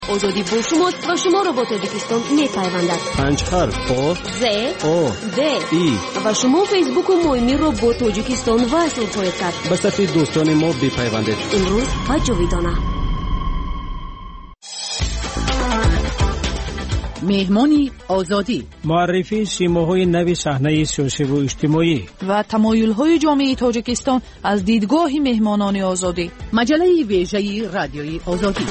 آزادی با شماست و شما را با تاجیکستان می‌پیوندد. 5 حرف او ز او د ای و شما فیسبوک و مهمی را با تاجیکستان وصل خواهید کرد. به صفحه دوستان ما بپیوندید. امروز و جاویدانه. مهمانی آزادی، معرفی سیماهای نوی صحنه سیاسی و اجتماعی و تمایل‌های جامعه تاجیکستان از دیدگاه مهمانان آزادی. مجله ویژه رادیوی آزادی.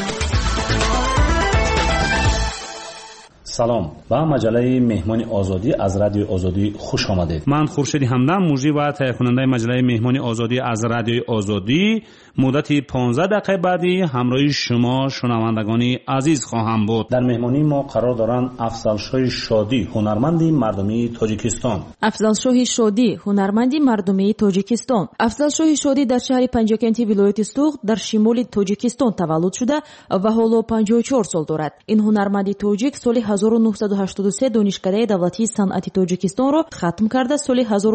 سلام، با مجله مهمان آزادی از رادیو آزادی خوش آمدید. من خورشید همدم، مجری و تهیه کننده مجله مهمان آزادی از رادیو آزادی، مدت 15 دقیقه بعدی همراه شما شنوندگان عزیز خواهم بود. در مهمانی ما قرار دارند افضلشاه شادی، هنرمندی مردمی تاجیکستان. افضلشاه شادی، هنرمندی مردمی تاجیکستان. افضلشاه شادی در شهر پنجاکنتی ولایت سوغد در شمال تاجیکستان تولد شده و حالا 54 سال دارد. این هنرمندی تاجیک سال 1983 دانشکده دولتی صنعت تاجیکستان را ختم کرده. سال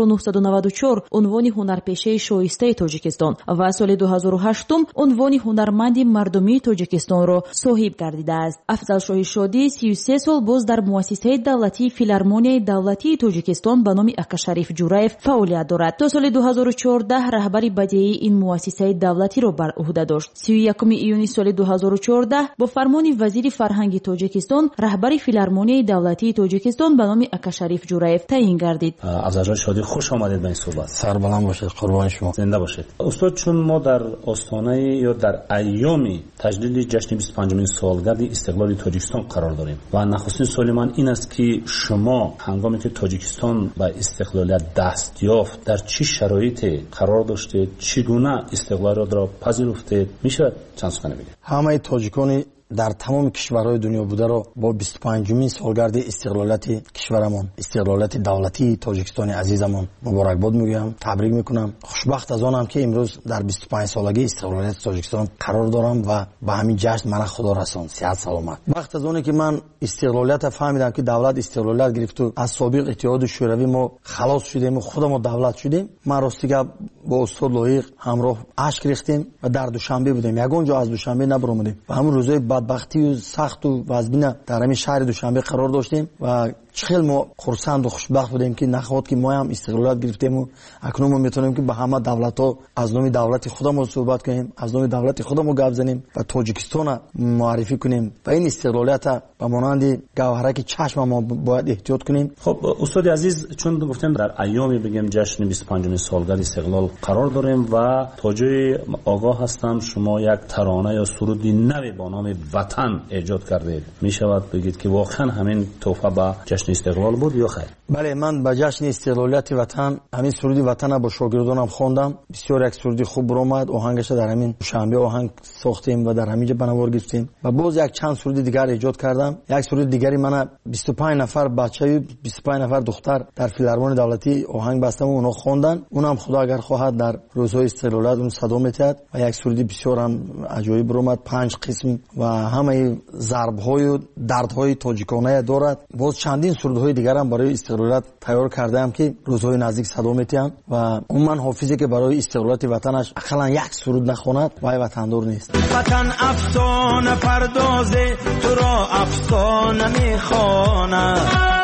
1994 عنوان هنرپیشه شایسته تاجیکستان و سال 2008 عنوان هنرمند مردمی تاجیکستان را صاحب گردیده است. افضلشاه شادی 33 سال باز در مؤسسه دولتی فیلارمونیای دولتی تاجیکستان به نام اکاشریف جورایف فعالیت دارد. تا سال 2014 رهبری بدیعی این مؤسسه دولتی را بر عهده داشت. 31 ایون سال 2014 با فرمان وزیر فرهنگ تاجیکستان رهبری فیلارمونیای دولتی تاجیکستان به نام اکاشریف جورایف تعیین گردید. افضلشاه شادی خوش آمدید به این صحبت. سربلند باشید، قربان شما. زنده باشید. استاد، چون ما در آستانه یا در ایام تجدید جشن 25مین سالگرد استقلال تاجیکستان قرار داریم و نخستین سوال من این است که شما هنگامی که تاجیکستان به استقلالیت دست یافت در چه شرایطی قرار داشته، چگونه استقلال را پذیرفتید؟ میشه چند سخن بگید؟ همه تاجیکان در تمام کشورهای دنیا بوده را با 25مین سالگرد استقلالیت کشورمان، استقلالیت دولتی تاجیکستان عزیزمان مبارکباد میگویم، تبریک میکنم. خوشبخت از آنم که امروز در 25 سالگی استقلالیت تاجیکستان قرار دارم و به همین جشن من خدا رساند. صحت سلامت. وقت از اونی که من استقلالیت فهمیدم که دولت استقلالیت گرفت و از سابق اتحاد شوروی ما خلاص شدیم و خودمون دولت شدیم، من راستیگه با استاد لایق همراه اشک ریختیم و در دوشنبه بودیم. یگان جا از دوشنبه نبرآمدیم و همون روزای بدبختی و سخت و وضبین در همین شهر دوشنبه قرار داشتیم و خیلی ما خرسند و خوشبخت بودیم که نخواد که ما هم استقلالیت گرفتیم و اکنون ما میتونیم که به همه دولت‌ها از نام دولت خودمون صحبت کنیم، از نام دولت خودمون گپ بزنیم و تاجیکستان معرفی کنیم و این استقلالیت به مانند گوهرک چشم ما باید احتیاط کنیم. خب استاد عزیز، چون گفتیم در ایامی بگیم جشن 25مین سالگرد استقلال قرار داریم و توجه آگاه هستم شما یک ترانه یا سرودی نوی با نام وطن ایجاد کردید. میشود بگید که واقعا همین تحفه به جشن استقلال بود یا خیر؟ بله، من به جشن استقلالیت وطن همین سرودی وطن با شاگردانم خواندم. بسیار یک سرودی خوب برآمد. آهنگش در همین شنبه آهنگ ساختیم و در همینجا بنوار گرفتیم و باز یک چند سرودی دیگر ایجاد کردم. یک سرود دیگری من 25 نفر بچه 25 نفر دختر در فیلارمونی دولتی آهنگ بستم و اونا خواندن. اونم خدا اگر خواهد در روزهای استقلالیت اون صدا میتاد و یک سرودی بسیار هم عجایب برآمد. 5 قسم و همه ضرب‌های و دردهای تاجیکانه دارد. باز چندین سرودهای دیگر هم برای استقلالیت تیار کردم که روزهای نزدیک صدا میتین و اون من حافظی که برای استقلالیت وطنش اقلا یک سرود نخواند وای وطندار نیست. وطن افسانه پردازه تو را افسانه میخوانه،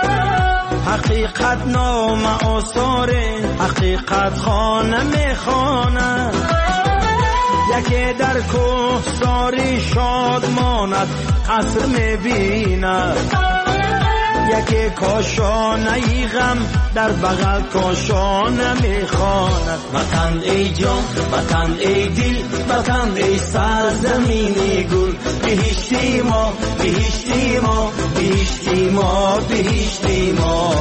حقیقت نام آثاره حقیقت خانه میخوانه، یکی در کوهساری شاد ماند قصر میبینه، یکی کاشانه غم در بغل کاشانه میخواند. وطن ای جان، وطن ای دل، وطن ای سرزمین گل، بهشتی ما، بهشتی ما، بهشتی ما، بهشتی ما.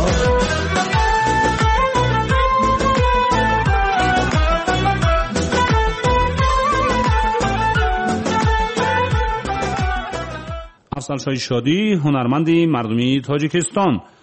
افضلشاه شادی، هنرمندی مردمی تاجیکستان.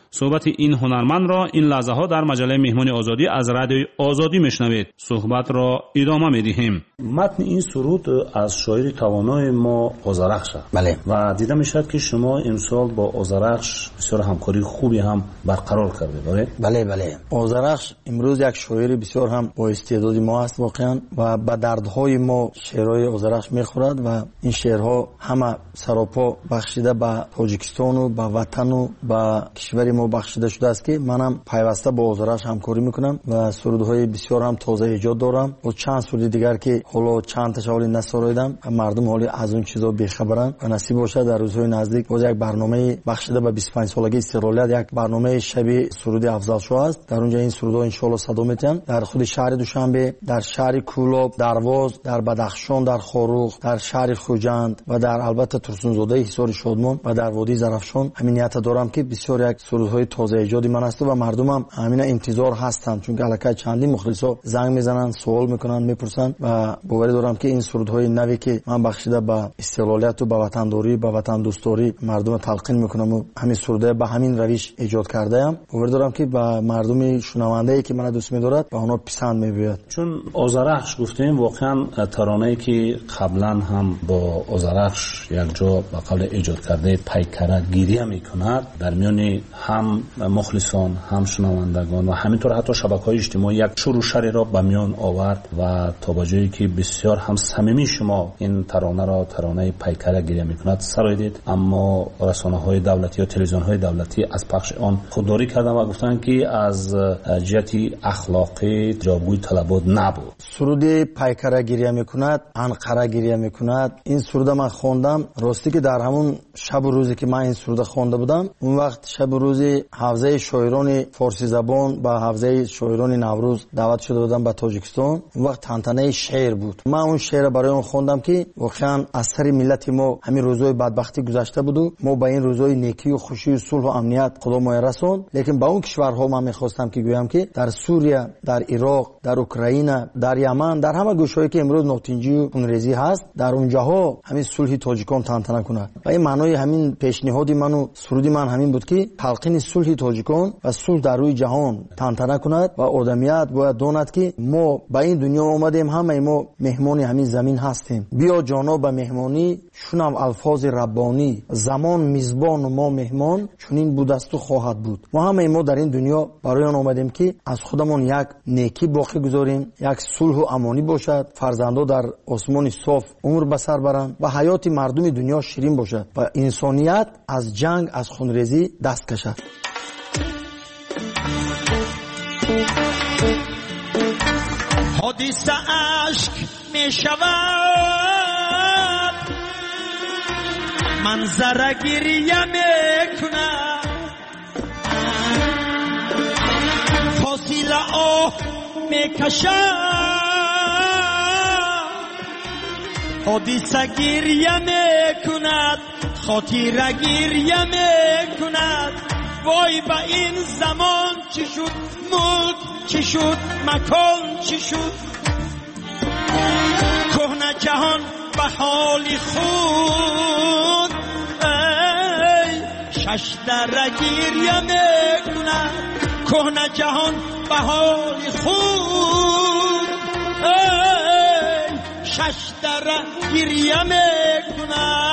صحبت این هنرمند را این لحظه ها در مجله مهمانی آزادی از رادیوی آزادی میشنوید. صحبت را ادامه میدهیم. متن این سرود از شاعر توانای ما آذرخش است. بله. و دیده میشد که شما امسال با آذرخش بسیار همکاری خوبی هم برقرار کردید. بله. آذرخش امروز یک شاعر بسیار هم با استعداد ما است واقعا و به دردهای ما شعرهای آذرخش میخورد و این شعرها همه سراپا بخشیده به تاجیکستان و به وطن و به کشور ما بخشیده شده است که منم پیوسته با آذرخش همکاری میکنم و سرودهای بسیار هم تازه ایجاد دارم و چند سرود دیگر که حالا چند تا حالی نسراییدم. مردم حالی از اون چیزا بیخبرن و نصیب باشه در روزهای نزدیک باز یک برنامه بخشیده به 25 سالگی استقلالیت، یک برنامه شبیه سرود افضل شو است. در اونجا این سرودها ان شاء الله صدا میتن در خود شهر دوشنبه، در شهر کولاب، درواز، در بدخشان، در خاروخ، در شهر خوجند و در البته ترسونزاده حصار شادمان و در وادی زرافشان امنیت دارم که بسیار یک سرودهای تازه ایجادی من است و مردمم همین انتظار هستند، چون که الکی چندی مخلصا زنگ میزنن، سوال میکنن، میپرسن و باور دارم که این سرودهای نوی که من بخشیده به استقلالیت و به وطنداری، به وطن دوستاری مردم تلقین میکنم و همین سروده به همین روش ایجاد کرده ام. باور دارم که به مردم شنونده که من دوست می‌دارد به اونا پسند می‌بیاد. چون آذرخش گفتیم واقعا ترانه‌ای که قبلا هم با آذرخش یک جا به قول ایجاد کرده پیکره گیری میکند در میان هم مخلصان، هم شنوندگان و همینطور حتی شبکه‌های اجتماعی یک شروشری را به میان آورد و تا به جایی که بسیار هم صمیمی شما این ترانه را ترانه پیکره گیری میکند سراییدید، اما رسانه‌های دولتی یا تلویزیون‌های دولتی از پخش آن خودداری کردند و گفتند که از جهت اخلاقی جوابگوی طلبات نبود. سرود پیکره گریه میکند، انقره گریه میکند، این سرود من خواندم. راستی که در همون شب و روزی که من این سرود خوانده بودم، اون وقت شب و روزی حوزه شاعران فارسی زبان با حوزه شاعران نوروز دعوت شده بودم به تاجیکستان. اون وقت تنتنه شعر بود. من اون شعر برای اون خوندم که واقعا اثر ملت ما همین روزهای بدبختی گذشته بود و ما با این روزهای نیکی و خوشی و صلح و امنیت خدا ما رسوند. لیکن با اون کشورها من میخواستم که گویم که در سوریه، در عراق، در اوکراین، در یمن، در همه گوشهایی که امروز نوتنجی و خونریزی هست، در اونجاها همین صلح تاجیکان تنتنه کنه. و این معنای همین پیشنهادی من و سرودی من همین بود که تلقین صلح تاجیکان و صلح در روی جهان تنتنه کند و آدمیت باید داند که ما به این دنیا اومدیم، همه ما مهمان همین زمین هستیم. بیا جانا به مهمانی، شنو الفاظ ربانی، زمان میزبان و ما مهمان، چون این بود است و خواهد بود. ما همه ما در این دنیا برای آن اومدیم که از خودمون یک نیکی باقی گذاریم، یک صلح و امانی باشد، فرزندا در آسمان صاف عمر به سر برند و حیات مردم دنیا شیرین باشد و انسانیت از جنگ، از خونریزی دست کشد. حدیث عشق می شود، منظره گریه می کند، فاصله آه می کشد، حدیثه گریه می کند، خاطره گریه می کند. وای با این زمان چی شد، ملک چی شد، مکان چی شد، کهنه جهان به حال خود ای شش دره گریه میکنه، کهنه جهان به حال خود ای شش دره گریه میکنه.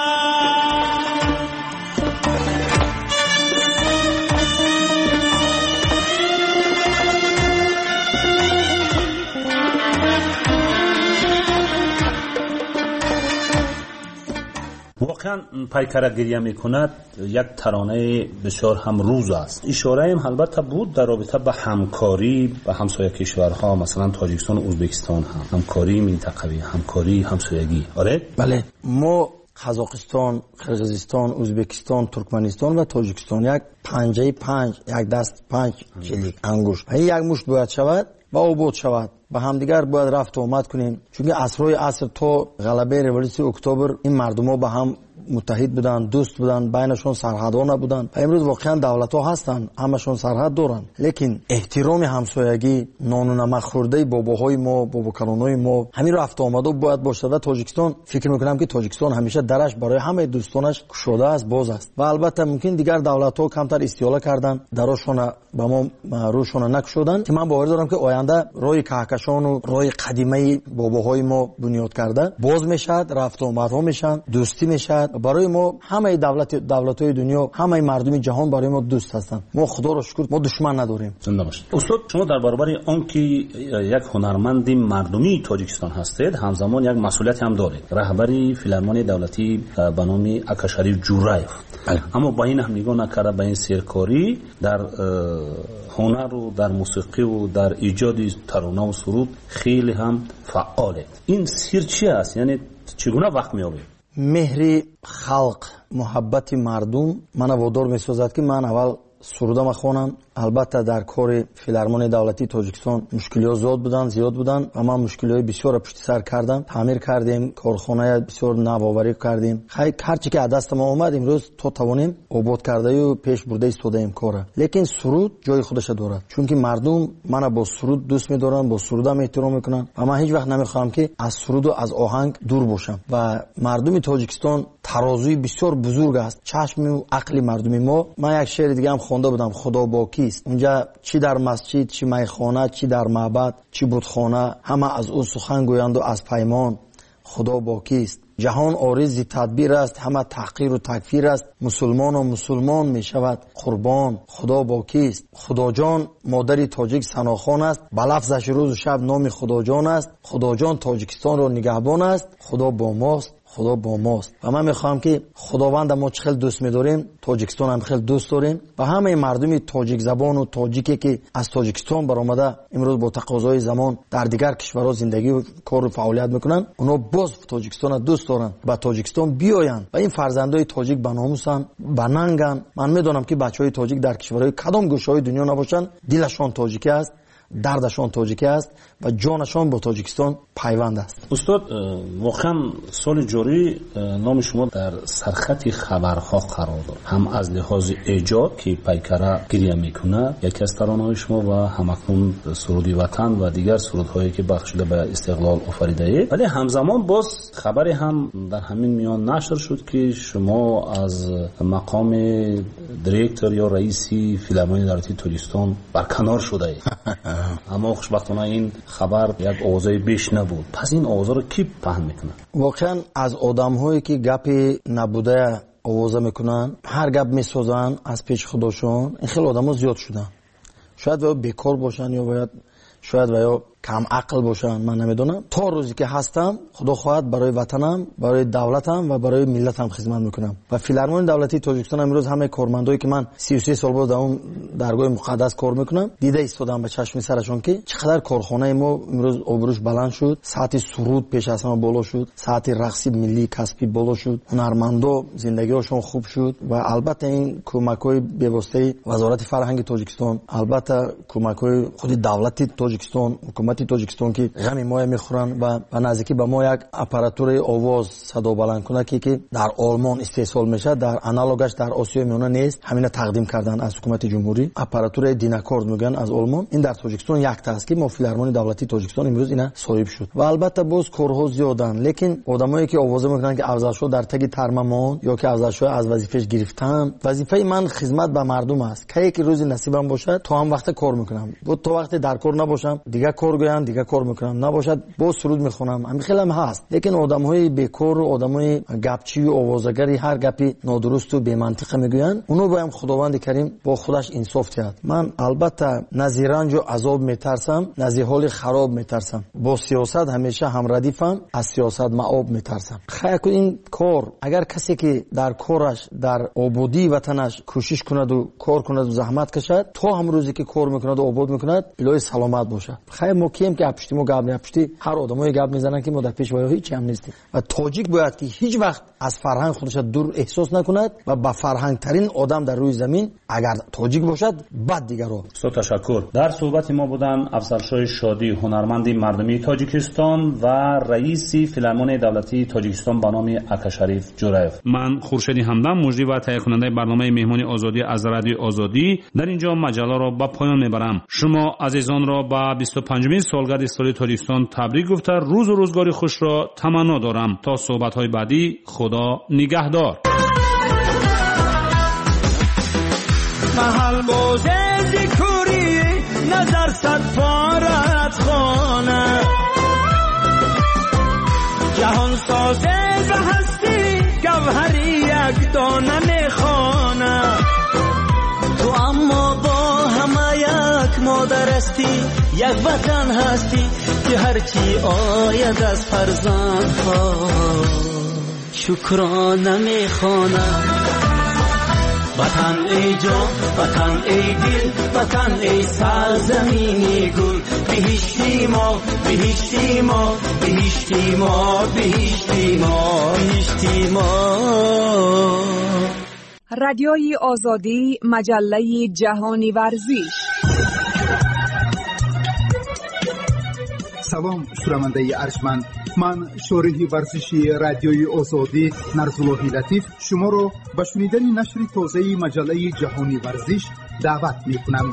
واقعا پیکره گریه میکند یک ترانه بسیار هم روز است. اشاره هم البته بود در رابطه به همکاری با همسایه کشورها، مثلا تاجیکستان و ازبکستان، هم همکاری منطقوی، همکاری همسایگی. آره بله، ما قزاقستان، قرقیزستان، ازبکستان، ترکمنستان و تاجیکستان یک پنجه پنج، یک دست پنج کلیک انگشت، یک مشت باید شود و آباد شود. با همدیگر باید رفت و آمد کنیم، چون عصرهای عصر تا غلبه رولوسیون اکتبر این مردم ها با هم متحد بودن، دوست بودن، بینشون سرحدها نبودن. امروز واقعا دولت‌ها هستن، همشون سرحد دارن، لیکن احترام همسایگی، نان و نمک خورده باباهای ما، باباکارانای ما همین رفت آمده باید باشه. و تاجیکستان فکر میکنم که تاجیکستان همیشه درش برای همه دوستانش گشوده است، باز است. و البته ممکن دیگر دولت‌ها کمتر استیلا کردن، دراشون با ما روشون نکشودن که من باور دارم که آینده روی کهکشان و روی قدیمی باباهای ما بنیاد کرده باز میشد، رفت آمدها میشن، دوستی میشد. برای ما همه دولت‌های دنیا، همه مردم جهان برای ما دوست هستند. ما خدا رو شکر ما دشمن نداریم. زنده باشید. استاد شما در برابر آن که یک هنرمند مردمی تاجیکستان هستید، همزمان یک مسئولیت هم دارید، رهبری فیلارمونی دولتی به نام اکاشریف جورایف. اما با این هم نگاه نکرده به این سرکاری در هنر و در موسیقی و در ایجاد ترانه و سرود خیلی هم فعاله. این سر چی است؟ یعنی چگونه وقت می‌یابید؟ مهر خلق، محبت مردم من وادار می‌سازد که من اول سروده میخوانم. البته در کار فیلارمونی دولتی تاجیکستان مشکلات زیاد بودن و ما مشکلات بسیار پشت سر کردم، تعمیر کردیم، کارخانه بسیار نوآوری کردیم. هر چی که از دست ما اومد امروز تو توانیم آباد کرده و پیش برده ایستادیم کار. لیکن سرود جای خودش دارد، چون که مردم منو با سرود دوست می‌دارن، با سرودم احترام میکنن و من هیچ وقت نمیخوام که از سرود و از آهنگ دور باشم. و مردم تاجیکستان ترازوی بسیار بزرگ است، چشم و عقل مردم ما. من یک شعر دیگه هم خوانده بودم، خدا باکی است. اونجا چی در مسجد، چی میخانه، چی در معبد، چی بتخانه، همه از او سخن گویند و از پیمان. خدا باکی است. جهان عارض تدبیر است، همه تحقیر و تکفیر است. مسلمان و مسلمان می شود قربان. خدا باکی است. خدا جان مادری تاجیک سناخان است، بلفظش روز و شب نام خدا جان است. خدا جان تاجیکستان را نگهبان است. خدا با ماست، خدا با ماست. و من میخوام که خداوند ما چه خیلی دوست می‌داریم، تاجیکستان هم خیلی دوست داریم و همه مردم تاجیک زبان و تاجیکی که از تاجیکستان برآمده امروز با تقاضای زمان در دیگر کشورها زندگی و کار و فعالیت میکنن، اونا باز تاجیکستان دوست دارن و تاجیکستان بیاین و این فرزندای تاجیک به ناموسن، به ننگن. من میدونم که بچهای تاجیک در کشورهای کدام گوشه‌های دنیا نباشن، دلشون تاجیکی است، دردشان تاجیکی است و جانشان با تاجیکستان پیوند است. استاد واقعا سال جاری نام شما در سرخط خبرها قرار دارد، هم از لحاظ ایجاد که پیکره گریه میکنه یکی از ترانه‌های شما و همکنون سرودی وطن و دیگر سرودهایی که بخشیده به استقلال آفریده اید، ولی همزمان باز خبری هم در همین میان نشر شد که شما از مقام دیرکتور یا رئیسی فیلارمونی دولتی تاجیکستان برکنار شده اید. اما خوشبختانه این خبر یک آوازه بیش نبود. پس این آوازه رو کی پهن میکنه؟ واقعا از آدم‌هایی که گپی نبوده آوازه میکنن، هر گپ میسازن از پیش خودشون، این خیلی آدم‌ها زیاد شدن. شاید باید بیکار باشن یا شاید کم عقل باشن، من نمیدونم. تا روزی که هستم خدا خواهد برای وطنم، برای دولتم و برای ملتم خدمت میکنم. و فیلارمونی دولتی تاجیکستان امروز همه کارمندایی که من 33 سال بود در اون درگاه مقدس کار میکنم دیده ایستادم به چشم سرشون که چقدر کارخانه ما امروز آبروش بلند شد، سطح سرود پیش از همه بالا شد، سطح رقص ملی کسبی بالا شد، هنرمندا زندگیشون خوب شد. و البته این کمک‌های به وزارت فرهنگ تاجیکستان، البته کمک‌های خود دولت تاجیکستان، حکومت تاجیکستان که غم ما میخورن و نزدیکی به ما یک آپاراتور آواز صدا بلند کنه که در آلمان استحصال میشه، در آنالوگش در آسیا میونه نیست، همین تقدیم کردن از حکومت جمهوری. آپاراتور دیناکورد میگن از آلمان، این در تاجیکستان یک تا است که ما فیلارمونی دولتی تاجیکستان امروز اینا صاحب شد. و البته باز کارها زیادن، لیکن آدمایی که آواز میکنن که افضلشو در تگ ترممان یا که افضلشو از وظیفهش گرفتن، وظیفه من خدمت به مردم است. که روزی نصیبم باشه تا هم وقت کار میکنم، بود تا وقت در کار نباشم دیگه کار گویان دیگه کار میکنم، نباشد باز سرود میخونم. همین خیلی هم هست، لیکن آدمای بیکار و آدمای گپچی و آوازگری هر گپی نادرست و بی منطق میگوین، اونو باید خداوند کریم با خودش انصاف کرد. من البته نزی رنج و عذاب میترسم، نزی حال خراب میترسم، با سیاست همیشه هم ردیفم، از سیاست معاب میترسم. خیر این کار اگر کسی که در کارش در آبادی وطنش کوشش کند و کار کند و زحمت کشد، تا هم روزی که کار میکند و آباد میکند الهی سلامت باشه. خیر ما ما کیم که پشتی ما گپ نپشتی هر آدمای گپ میزنن که ما در پیشوایی هیچ هم نیستیم و تاجیک باید که هیچ وقت از فرهنگ خودش دور احساس نکند و با فرهنگ ترین آدم در روی زمین اگر تاجیک باشد بعد دیگر رو تشکر. در صحبت ما بودن افضلشاه شادی، هنرمند مردمی تاجیکستان و رئیس فیلارمونی دولتی تاجیکستان به نام اکاشریف جورایف. من خورشید همدم مجری و تهیه کننده برنامه مهمانی آزادی از رادیو آزادی در اینجا مجله را به پایان میبرم. شما عزیزان را به 25مین سالگرد استقلال تاجیکستان تبریک گفته روز و روزگار خوش را تمنا دارم. تا صحبت های بعدی، خدا نگهدار. محل موزه کوری نظر صد فارت خانه جهان سازه و هستی گوهری یک دانه میخانه تو اما با همه یک مادر هستی یک وطن هستی که هرچی آید از فرزندها شکرانه میخوانه وطن ای جان وطن ای دل وطن ای سرزمینی گل بهشتی ما بهشتی ما بهشتی ما بهشتی ما بهشتی ما. رادیوی آزادی، مجله جهانی ورزش. سلام شنونده ارجمند، من شارح ورزشی رادیوی آزادی نرزالله لطیف شما را به شنیدن نشر تازه مجله جهانی ورزش دعوت می‌کنم.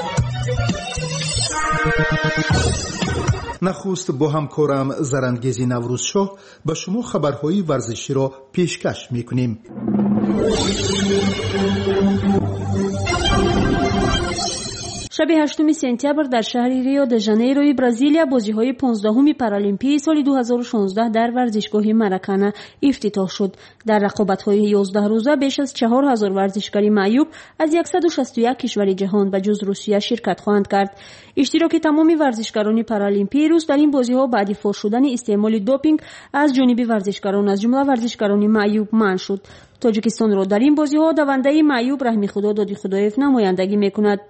نخست با همکارم زرندگیزی نوروزشاه به شما خبرهای ورزشی را پیشکش می‌کنیم. شب 8 سپتامبر در شهر ریو د ژانیروی برزیلیا بازی‌های 15 پارالیمپی سال 2016 در ورزشگاه ماراکانا افتتاح شد. در رقابت‌های 11 روزه بیش از 4000 ورزشکار معیوب از 161 کشور جهان و جز روسیه شرکت خواهند کرد. اشتراک تمام ورزشکاران پارالیمپی روز در این بازی‌ها بعد فاش شدن استعمال دوپینگ از جانب ورزشکاران از جمله ورزشکاران معیوب منع شد. تاجیکستان را در این بازی‌ها دونده معیوب رحمی خدا دادی خدایف نمایندگی می‌کند.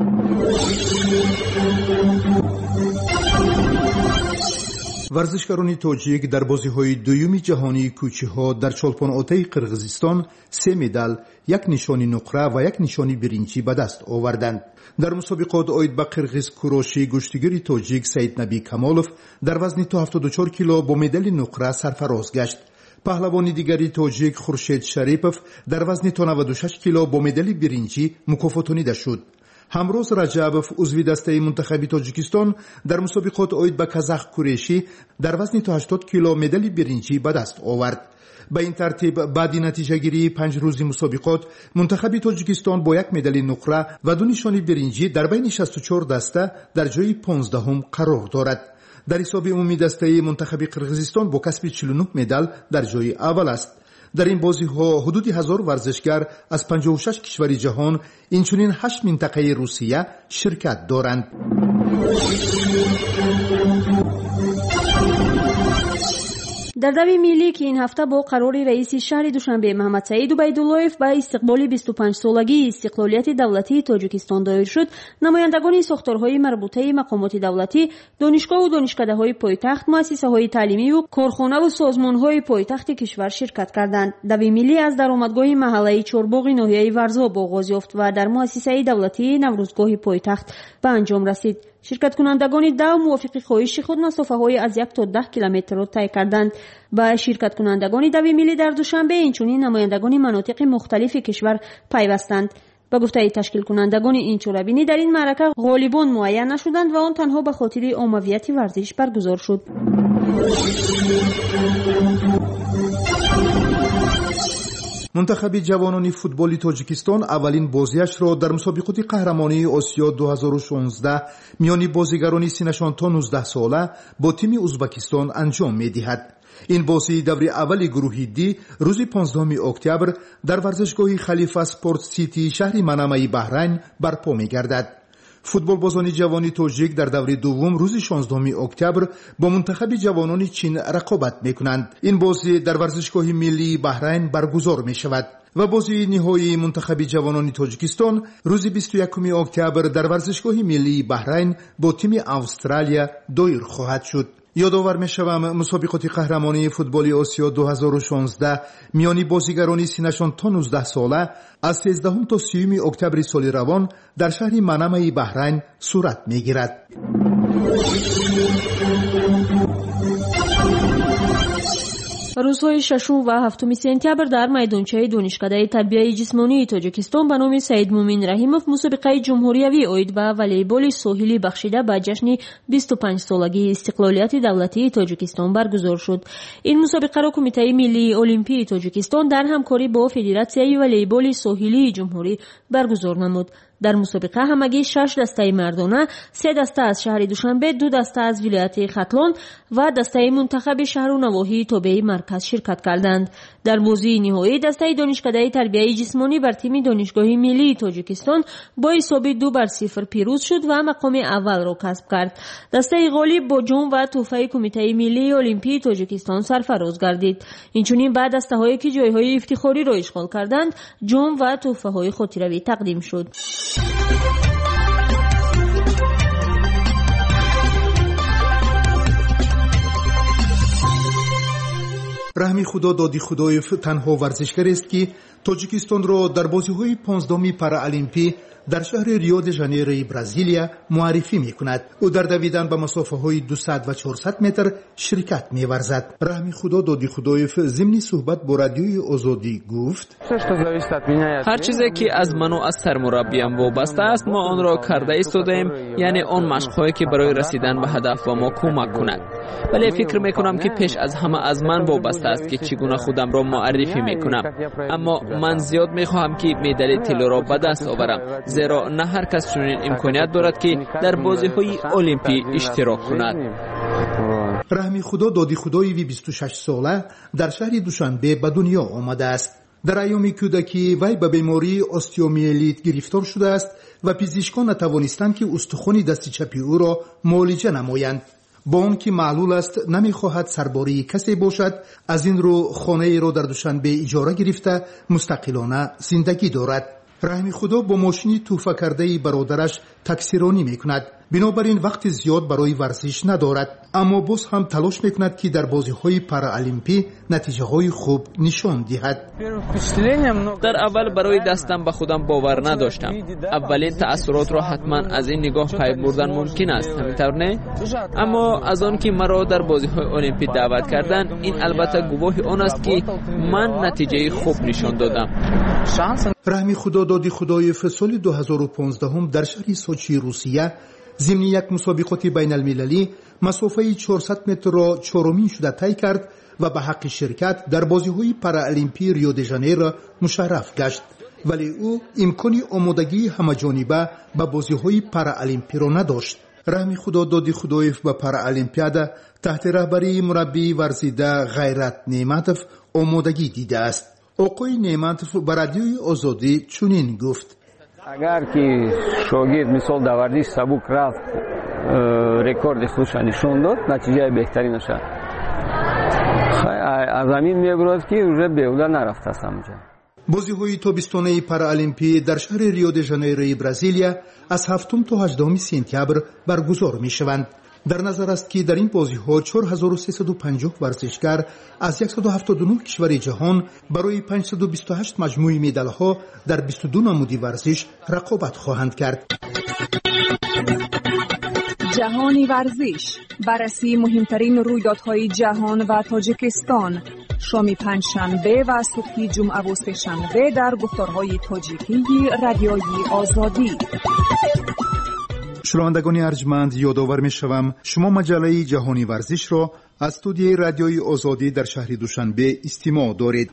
ورزشکاران تاجیک در بازی‌های دوم جهانی کوچه‌ها در چولپان-آتای قرقیزستان 3 مدال، 1 نشانی نقره و 1 نشانی برنجی به دست آوردند. در مسابقات آید به قرقیز کوروشی گشتیگیر تاجیک سید نبی کمالوف در وزن تا 74 کیلو با مدال نقره سرفراز گشت. پهلوان دیگری تاجیک خورشید شریپوف در وزن تا 96 کیلو با مدال برنجی مکافاتانیده شد. همروز رجبوف عضو دسته منتخب تاجیکستان در مسابقات آید به کازاخ کوریشی در وزن تا 80 کیلو مدال برنجی به دست آورد. به این ترتیب بعد نتیجه گیری 5 روزی مسابقات منتخب تاجیکستان با 1 مدال نقره و 2 نشانی برنجی در بین 64 دسته در جای 15 قرار دارد. در حساب عمومی دسته منتخب قرقیزستان با کسب 49 مدال در جای اول است. در این بازی ها حدود 1000 ورزشگر از 56 کشور جهان اینچنین 8 منطقه روسیه شرکت دارند. در دوی ملی که این هفته با قرار رئیس شهر دوشنبه محمد سعید عبیداللهیف به استقبال 25 سالگی استقلالیت دولتی تاجیکستان دایر شد، نمایندگان ساختارهای مربوطه مقامات دولتی، دانشگاه و دانشکده‌های پایتخت، مؤسسه‌های تعلیمی و کارخانه و سازمان‌های پایتخت کشور شرکت کردند. دوی ملی از درآمدگاه محله چورباغ ناحیه ورزاب آغاز یافت و در مؤسسه دولتی نوروزگاه پایتخت به انجام رسید. شرکت کنندگان دو موافق خواهش خود مسافه‌های از 1 تا 10 کیلومتر را طی کردند. با شرکت کنندگان دوی ملی در دوشنبه اینچنین نمایندگان مناطق مختلف کشور پیوستند. با گفته تشکیل کنندگان این چوربینی در این معرکه غالبان معین نشدند و آن تنها به خاطر عمومیت ورزش برگزار شد. منتخب جوانان فوتبال تاجیکستان اولین بازیش را در مسابقات قهرمانی آسیا 2016 میان بازیگران سنشان تا 19 ساله با تیم ازبکستان انجام می‌دهد. این بازی دور اول گروه دی روز 15 اکتبر در ورزشگاه خلیفه اسپورت سیتی شهر منامه بحرین برپا می‌گردد. فوتبال بازان جوانی تاجیک در دور دوم روز 16 اکتبر با منتخب جوانان چین رقابت می‌کنند. این بازی در ورزشگاه ملی بحرین برگزار می‌شود. و بازی نهایی منتخب جوانان تاجیکستان روز 21 اکتبر در ورزشگاه ملی بحرین با تیم استرالیا دایر خواهد شد. یادآور می‌شوم مسابقات قهرمانی فوتبال آسیا 2016 میانی بازیگران سنشان تا 19 ساله از 13 تا 30 اکتبر سال روان در شهر منامه بحرین صورت می‌گیرد. روزهای 6 و 7 سپتامبر در میدانچه دانشکده تربیت جسمانی تاجیکستان به نام سید مومن رحیمов مسابقه جمهوریوی اوید به والیبال ساحلی بخشیده به جشن 25 سالگی استقلالیت دولتی تاجیکستان برگزار شد. این مسابقه را کمیته ملی المپی تاجیکستان در همکاری با فدراسیون والیبال ساحلی جمهوری برگزار نمود. در مسابقه همگی 6 دسته مردانه، 3 دسته از شهر دوشنبه، 2 دسته از ولایت ختلان و دسته منتخب شهر و نواحی تابع مرکز شرکت کردند. در بازی نهایی دسته دانشکده تربیت جسمانی بر تیم دانشگاه ملی تاجیکستان با حساب 2-0 پیروز شد و مقام اول را کسب کرد. دسته غالب با جام و تحفه کمیته ملی المپی تاجیکستان سرفراز گردید. اینچنین بعد دسته‌هایی که جایهای افتخاری را اشغال کردند، جام و تحفه‌های خاطره‌ای تقدیم شد. رحمی خدا دادی خدایف تنها ورزشگر است که تاجیکستان را در بازی‌های 15 پارالیمپی در شهر ریو د ژانیروی برزیلیا معرفی می‌کند. او در دویدن به مسافه‌های 200 و 400 متر شرکت می‌ورزد. رحمی خدا دادی خدایف ضمن صحبت با رادیوی آزادی گفت: هر چیزی که از من و از سرمربیم وابسته است ما آن را کرده ایستادیم، یعنی آن مشق‌هایی که برای رسیدن به هدف ما کمک کند. ولی فکر می‌کنم که پیش از همه از من وابسته است که چگونه خودم را معرفی می‌کنم. اما من زیاد می‌خواهم که مدال طلا را به دست آورم، زیرا نه هر کس چنین امکانیت دارد که در بازی‌های المپی اشتراک کند. رحمی خدا دادی خدایی 26 ساله در شهر دوشنبه به دنیا آمده است. در ایام کودکی وی به بیماری استیومیلیت گرفتار شده است و پزشکان نتوانستند که استخوان دست چپ او را معالجه نمایند. با آن که معلول است نمیخواهد سرباری کسی باشد، از این رو خانه را در دوشنبه اجاره گرفته مستقلانه زندگی دارد. رحمی خدا با ماشینی تحفه کرده برادرش تاکسیرانی میکند، بنابراین وقت زیاد برای ورزش ندارد، اما باز هم تلاش میکند که در بازی‌های پارالیمپی نتیجه‌های خوب نشان دهد. در اول برای دستم به خودم باور نداشتم. اولین تأثیرات را حتما از این نگاه پی بردن ممکن است، همینطور نه؟ اما از آن که مرا در بازی‌های المپی دعوت کردند، این البته گواهی آن است که من نتیجه خوب نشان دادم. رحمی خدا دادی خدای سال 2015 در شهر سوچی روسیه ضمن یک مسابقات بین المللی مسافه 400 متر را 4مین شده طی کرد و به حق شرکت در بازی‌های پارالیمپی ریو د ژانیرو مشرف گشت، ولی او امکانی آمادگی همه‌جانبه به بازی‌های پارالیمپی را نداشت. رحمی خدا دادی خدایف به پارالیمپیادا تحت رهبری مربی ورزیده غیرت نعمتوف آمادگی دیده است. آقای نعمتوف به رادیوی آزادی چنین گفت: اگر که شاگرد مثال دوردیش سبک رفت رکورد خودش نشون داد، نتیجه بهتری نشه. از همین میگوید که روز بیهوده نرفته است اونجا. بازی‌های تابستانه پارالیمپی در شهر ریو د ژانیروی برزیلیا از 7 تا 18 سپتامبر برگزار می‌شوند. در نظر است که در این بازی‌ها 4350 ورزشکار از 179 کشور جهان برای 528 مجموعه مدال‌ها در 22 نمود ورزش رقابت خواهند کرد. جهانی ورزش، بررسی مهمترین رویدادهای جهان و تاجیکستان، شام پنجشنبه و صبح جمعه و سه‌شنبه در گفتارهای تاجیکی رادیوی آزادی. شنوندگان ارجمند، یادآور می‌شوم شما مجله جهانی ورزش را از استودیوی رادیوی آزادی در شهر دوشنبه استماع دارید.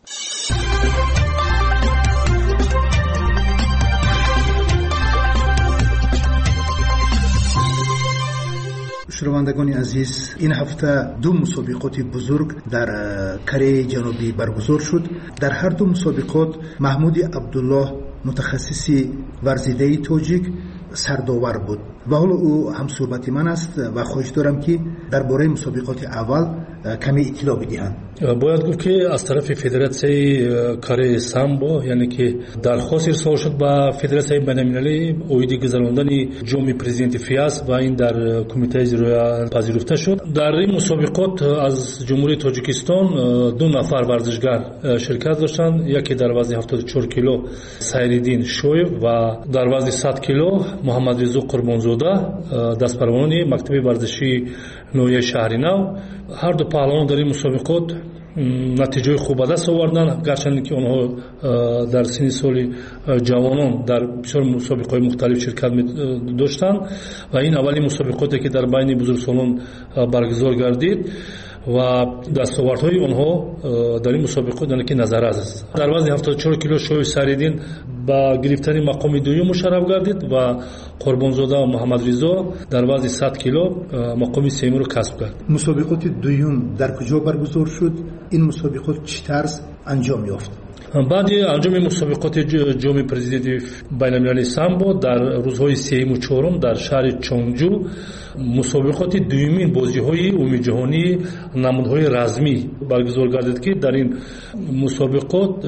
شنوندگان عزیز، این هفته 2 مسابقات بزرگ در کره جنوبی برگزار شد. در هر 2 مسابقات محمود عبدالله متخصص ورزیده تاجیک سرداور بود و حالا او هم صحبت من است و خواهش دارم که درباره مسابقات اول کمی اطلاع بدهند. باید گفت که از طرف فدراسیون کره سامبو یعنی که درخواست ارسال شد به فدراسیون بین‌المللی اویدی گذراندن جام پرزیدنت فیاس و این در کمیته اجرایی پذیرفته شد. در این مسابقات از جمهوری تاجیکستان 2 نفر ورزشکار شرکت داشتند. یکی در وزن 74 کیلو سایرالدین شویب و در وزن 100 کیلو محمد رضا قربانزاده دستپروانه مکتب ورزشی نویه شهر نو. هر دو پهلوان در این مسابقات نتیجه خوب به دست آوردند، گرچند که آنها در سن سال جوانان در بسیار مسابقات مختلف شرکت داشتند و این اولین مسابقاتی که در بین بزرگسالان برگزار گردید و دستاوردهای آنها در این مسابقات که نظر است. در وزن 74 کیلو شوی سریدین با گرفتن مقام دوم مشرف گردید و قربانزاده و محمد رضا در وزن 100 کیلو مقام سوم را کسب کرد. مسابقات دوم در کجا برگزار شد؟ این مسابقات چه طرز انجام یافت؟ بعد انجام مسابقات جام پرزیدنت بین‌المللی سامبو در روزهای 3 و 4 در شهر چونجو مسابقات دومین بازی‌های عمومی جهانی نمودهای رسمی برگزار گردید که در این مسابقات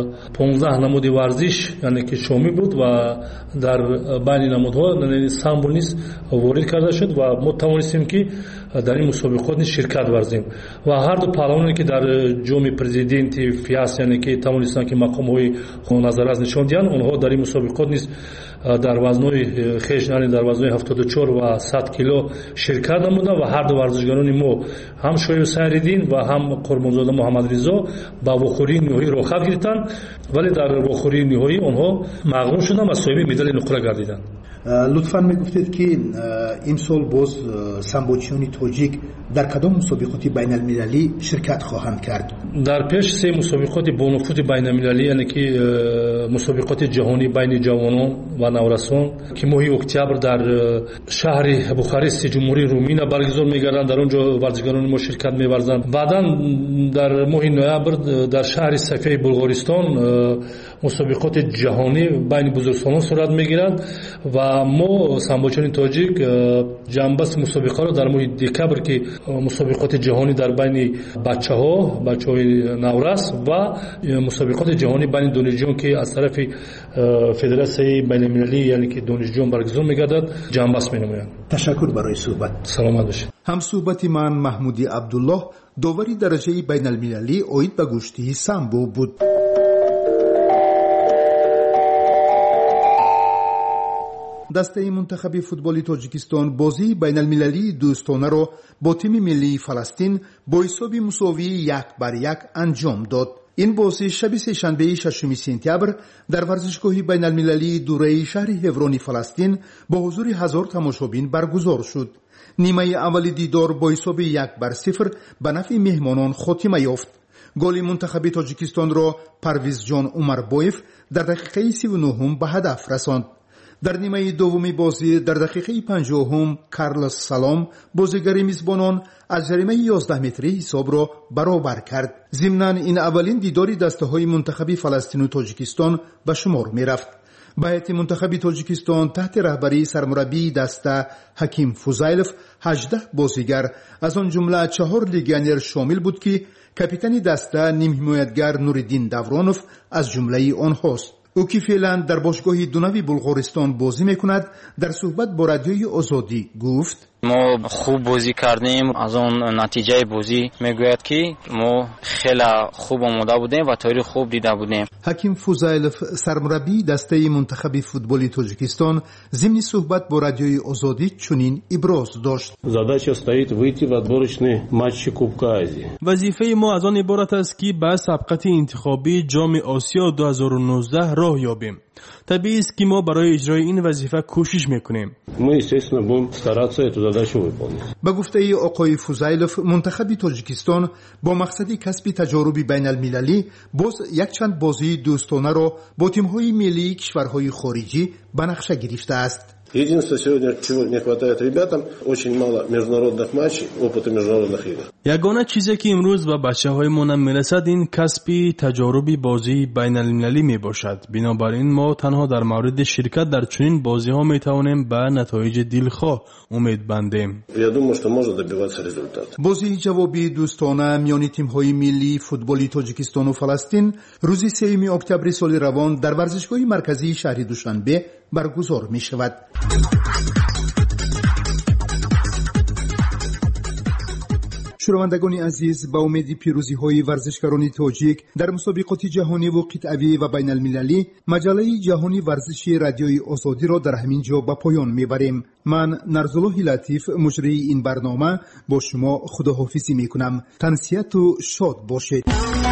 15 نمود ورزش یعنی که شامل بود و در بین نمودها یعنی سامبو نیز وارد کرده شد و ما توانستیم که در این مسابقات شرکت ورزیم و هر دو پهلوانی که در جام پرزیدنت فیاس یعنی که توانستند که مقام‌های نظر از نشان دهند آنها در این مسابقات نیز در وزن‌های خیش یعنی در وزن‌های 74 و 100 کیلو شرکت نمودند و هر دو ورزشکاران ما هم شویب سایرالدین و هم قربانزاده محمد رضا با وخوری نهایی راه گرفتند ولی در وخوری نهایی آنها مغلوب شدند و صاحب مدال نقره گردیدند. لطفاً میگفتید که امسال باز سامبوچیان تاجیک در کدام مسابقات بین المللی شرکت خواهند کرد؟ در پیش 3 مسابقات بانفوت بین المللی یعنی که مسابقات جهانی بین جوانان و نورسان که ماه اکتبر در شهر بخارست جمهوری رومانیا برگزار می‌گردند. در اونجا ورزشکاران ما شرکت می‌ورزند. بعداً در ماه نوامبر در شهر صفیه بلغارستان مسابقات جهانی بین بزرگسالان صورت می‌گیرد و ما سامبوچیان تاجیک جنبش مسابقه را در ماه دکبر که مسابقات جهانی در بین بچه‌های نورس و مسابقات جهانی بین دانشجویان که از طرف فدراسیون بین‌المللی یعنی که دانشجویان برگزار می‌گردد جنبش می‌نمایند. تشکر برای صحبت. سلامت باشید. هم صحبت من محمودی عبدالله داوری درجه بین‌المللی اوید به گشتی سامبو بود. دسته منتخب فوتبال تاجیکستان بازی بین المللی دوستانه را با تیم ملی فلسطین با حساب مساوی 1-1 انجام داد. این بازی شب سه‌شنبه 6 سپتامبر در ورزشگاه بین المللی دوره شهر هوران فلسطین با حضور 1000 تماشابین برگزار شد. نیمه اول دیدار با حساب 1-0 به نفع مهمانان خاتمه یافت. گل منتخب تاجیکستان را پرویز جان عمربایف در دقیقه 39 به هدف رساند. در نیمه دومی بازی در دقیقه 50 کارلوس سالام بازیگر میزبانان از جریمه 11 متری حساب را برابر کرد. ضمناً این اولین دیدار دسته‌های منتخب فلسطین و تاجیکستان به شمار می‌رفت. هیئت منتخب تاجیکستان تحت رهبری سرمربی دسته حکیم فوزایلوف 18 بازیگر از آن جمله 4 لیگیونر شامل بود که کاپیتان دسته نیم حمایتگر نوردین دورانوف از جمله آنهاست. او که فعلا در باشگاه دونوی بلغارستان بازی میکند در صحبت با رادیوی آزادی گفت ما خوب بازی کردیم. از اون نتیجه بازی میگوید که ما خیلی خوب آماده بودیم و تاریخ خوب دیده بودیم. حکیم فوزایلوف سرمربی دسته منتخب فوتبال تاجیکستان ضمن صحبت با رادیوی آزادی چنین ابراز داشت. задача стоит выйти в отборочный матч Кубка Азии. وظیفه ما از آن عبارت است که به سبقت انتخابی جام آسیا 2019 راه یابیم. طبیعی است که ما برای اجرای این وظیفه کوشش میکنیم. Мы естественно будем стараться эту задачу выполнить. با گفته آقای فوزایلوف منتخب تاجیکستان با مقصد کسب تجارب بین المللی باز یک چند بازی دوستانه را با تیم‌های ملی کشورهای خارجی به نقشه گرفته است. Единственное, сегодня чего не хватает ребятам, очень мало международных матчей, опыта международных игр. یگانه چیزی که امروز به بچه‌هایمان میرسد این کسب تجاربی بازی بین المللی می باشد. بنابراین ما تنها در مورد شرکت در چنین بازی ها می توانیم به نتایج دلخواه امید بندیم. بازی جوابی دوستانه میان تیم‌های ملی فوتبالی تاجیکستان و فلسطین روز 3 اکتبر سال روان در ورزشگاه مرکزی شهر دوشنبه برگزار می شود. شنوندگان عزیز، با امید پیروزی‌های ورزشکاران تاجیک در مسابقات جهانی و قطعی و بین المللی، مجله جهانی ورزشی رادیوی آزادی را در همین جا به پایان میبریم. من نرزالله لطیف مجری این برنامه با شما خداحافظی میکنم. تنسیت و شاد باشید.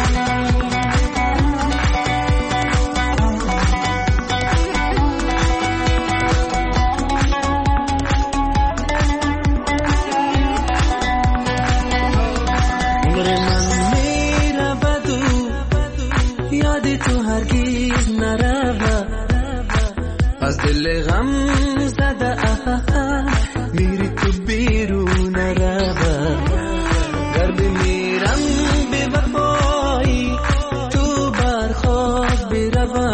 از دل غم زده میری تو بیرون روا گر بمیرم به وفایی تو برخواب بروا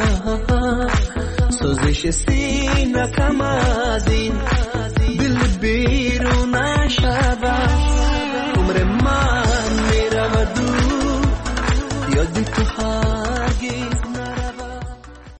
سوزش سینه کم از این دل بیرون شود